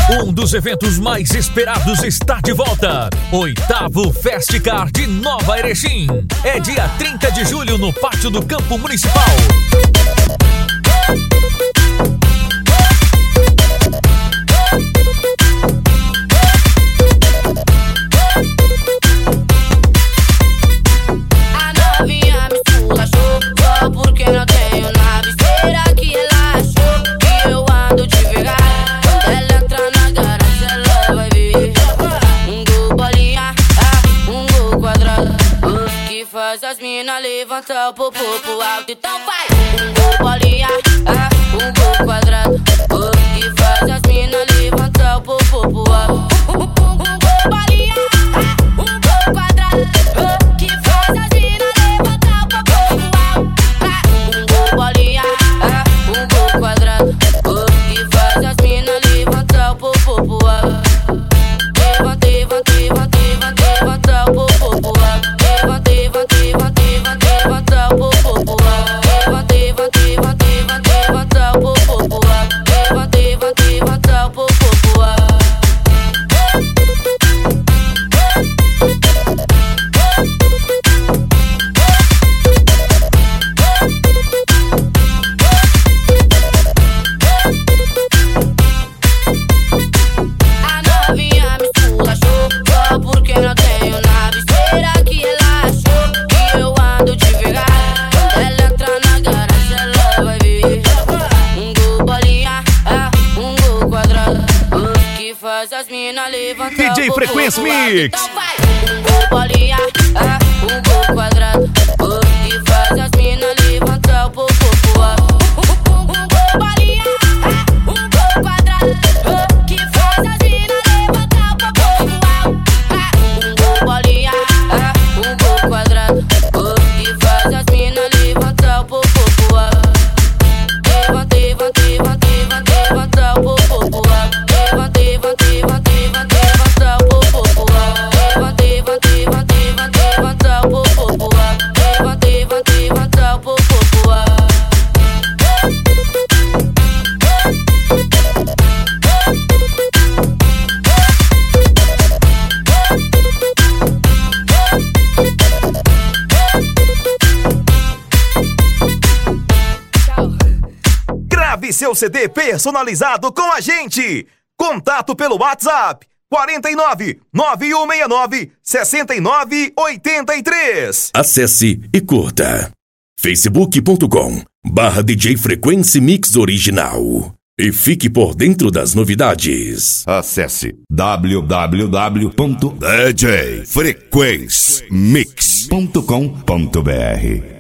Um dos eventos mais esperados está de volta. 8º Festcar de Nova Erechim. É dia 30 de julho no Pátio do Campo Municipal. A novinha me esculachou só porque não tenho nave. Será que ela achou que eu ando devagar? Quando ela entrar na garagem ela vai ver um gol bolinha, um gol quadrado, que faz as minas levantar o popô pro alto. Então vai! Um gol bolinha, um gol quadrado, que faz as minas levantar o popô pro alto. Um gol bolinha, um gol quadrado, que faz as minas levantar o popô pro alto. Um gol bolinha, um gol quadrado, que faz as minas levantar o popô pro alto. Levanta, levanta, levanta, levanta, levanta o popô pro alto. Levanta, levanta, levanta, levanta, levanta o popô pro alto. Levanta, levanta, levanta, levanta, levanta o popô pro alto. Levanta, levanta, levanta o popô pro alto. A novinha me esculachou só porque não tenho nave. Será que ela achou que eu ando devagar? Quando ela entrar na garagem ela vai ver um gol bolinha, um gol quadrado, que faz as minas levantar DJ o popô Frequência pro alto. Mix. Então vai! Um gol bolinha, um gol quadrado, que faz as minas levantar o popô pro alto. Um gol bolinha, um gol quadrado, que faz as minas levantar o popô pro alto. Um gol bolinha, um gol quadrado, que faz as minas levantar o popô pro alto. Levanta, levanta, levanta, levanta, levanta o popô pro alto. Levanta, levanta, levanta, levanta, levanta o popô pro alto. Levanta, levanta, levanta, levanta, levanta o popô pro alto. Levanta, levanta, levanta o popô pro alto. Grave seu CD personalizado com a gente. Contato pelo WhatsApp 49 9169 6983. Acesse e curta facebook.com/DJ Frequência Mix Original e fique por dentro das novidades. Acesse www.djfrequencemix.com.br.